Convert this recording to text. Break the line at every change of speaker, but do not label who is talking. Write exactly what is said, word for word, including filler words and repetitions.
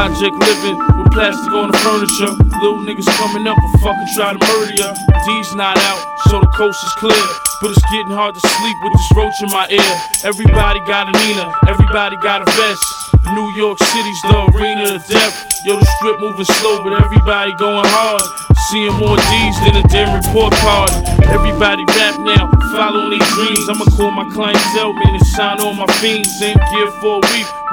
project living with plastic on the furniture. Little niggas coming up and fucking try to murder ya. D's not out, so the coast is clear. But it's getting hard to sleep with this roach in my ear. Everybody got a Nina, everybody got a vest. New York City's the arena of death. Yo, the strip moving slow, but everybody going hard. Seeing more D's than a damn report card. Everybody rap now, following their dreams. I'ma call my clientele, man, and sign on my fiends. Same gear for a week.